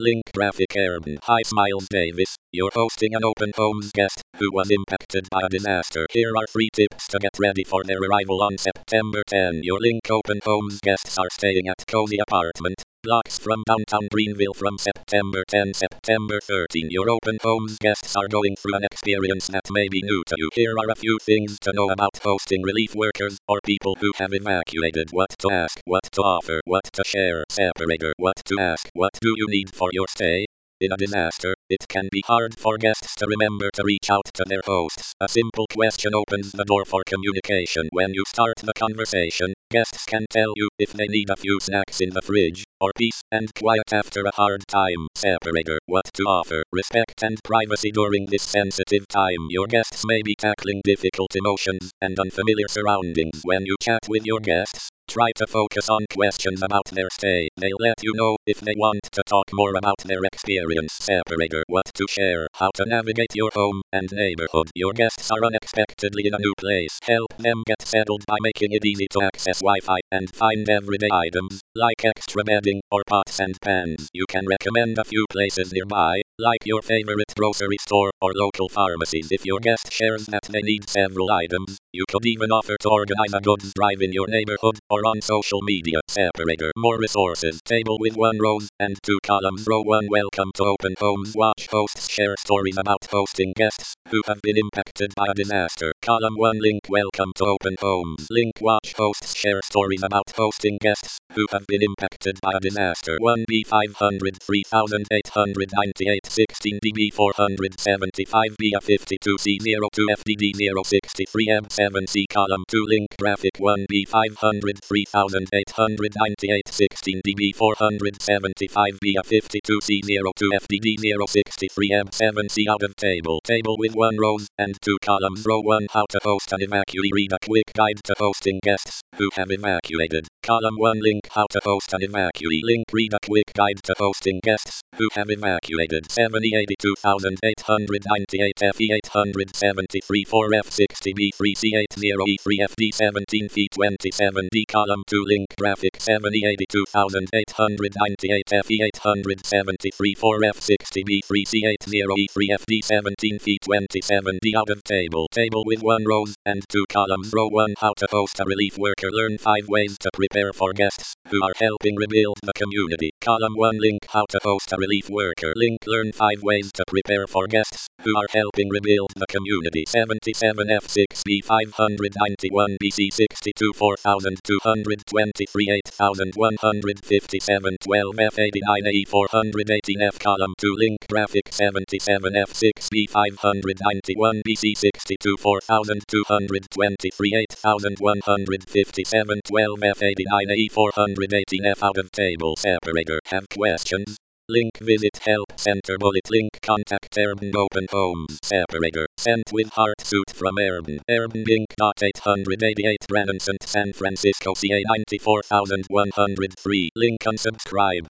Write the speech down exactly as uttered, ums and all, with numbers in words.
Link graphic Urban. Hi Miles Davis, you're hosting an open homes guest who was impacted by a disaster. Here are three tips to get ready for their arrival on September tenth. Your Link open homes guests are staying at Cozy Apartment, blocks from downtown Greenville from September tenth to September thirteenth. Your open homes guests are going through an experience that may be new to you. Here are a few things to know about hosting relief workers or people who have evacuated. What to ask, what to offer, what to share. Separator. What to ask. What do you need for your stay? In a disaster, it can be hard for guests to remember to reach out to their hosts. A simple question opens the door for communication. When you start the conversation, guests can tell you if they need a few snacks in the fridge, or peace and quiet after a hard time. Separator. What to offer. Respect and privacy during this sensitive time. Your guests may be tackling difficult emotions and unfamiliar surroundings. When you chat with your guests, try to focus on questions about their stay. They'll let you know if they want to talk more about their experience. Separator. What to share. How to navigate your home and neighborhood. Your guests are unexpectedly in a new place. Help them get settled by making it easy to access Wi-Fi and find everyday items, like extra bedding or pots and pans. You can recommend a few places nearby, like your favorite grocery store or local pharmacies. If your guest shares that they need several items, you could even offer to organize a goods drive in your neighborhood or on social media. Separator. More resources. Table with one row and two columns. Row one. Welcome to Open Homes. Watch hosts share stories about hosting guests who have been impacted by a disaster. Column one. Link. Welcome to Open Homes. Link. Watch hosts share stories about hosting guests who have been impacted by a disaster. one B five hundred three thousand eight hundred ninety-eight sixteen D B four hundred seventy-five B A fifty-two C zero two F D D zero sixty-three M seven C. Column two. Link graphic one B five hundred three thousand eight hundred ninety-eight sixteen D B four hundred seventy-five B A fifty-two C zero two F D D zero sixty-three M seven C. Out of table. Table with one row and two columns. Row one. How to host an evacuee. Read a quick guide to hosting guests who have evacuated. Column one. Link. How to host an evacuee. Link. Read a quick guide to hosting guests who have evacuated. seven E eighty-two thousand eight hundred ninety-eight F E eight hundred seventy-three four F sixty B three C eighty E three F D seventeen F twenty-seven D. Column two. Link graphic seven E eighty-two thousand eight hundred ninety-eight F E eight hundred seventy-three four F sixty B three C eighty E three F D seventeen F twenty-seven D. Out of table. Table with one row and two columns. Row one. How to host a relief worker. Learn five ways to prepare for guests who are helping rebuild the community. Column one. Link. How to host a relief worker. Link. Learn five ways to prepare for guests who are helping rebuild the community. seventy-seven F six B five hundred ninety-one B C sixty-two four thousand two hundred twenty-three eight thousand one hundred fifty-seven twelve F eighty-nine A four hundred eighteen F. Column two. Link graphic seventy-seven F six B five hundred ninety-one B C sixty-two four thousand two hundred twenty-three eight thousand one hundred fifty-seven twelve F eighty-nine A four hundred eighteen F. Out of table. Separator. Have questions? Link. Visit Help Center. Bullet link. Contact Urban Open Homes. Separator. Sent with heart suit from Urban. Urban Inc. eight eighty-eight Branson, San Francisco C A nine four one oh three. Link unsubscribe.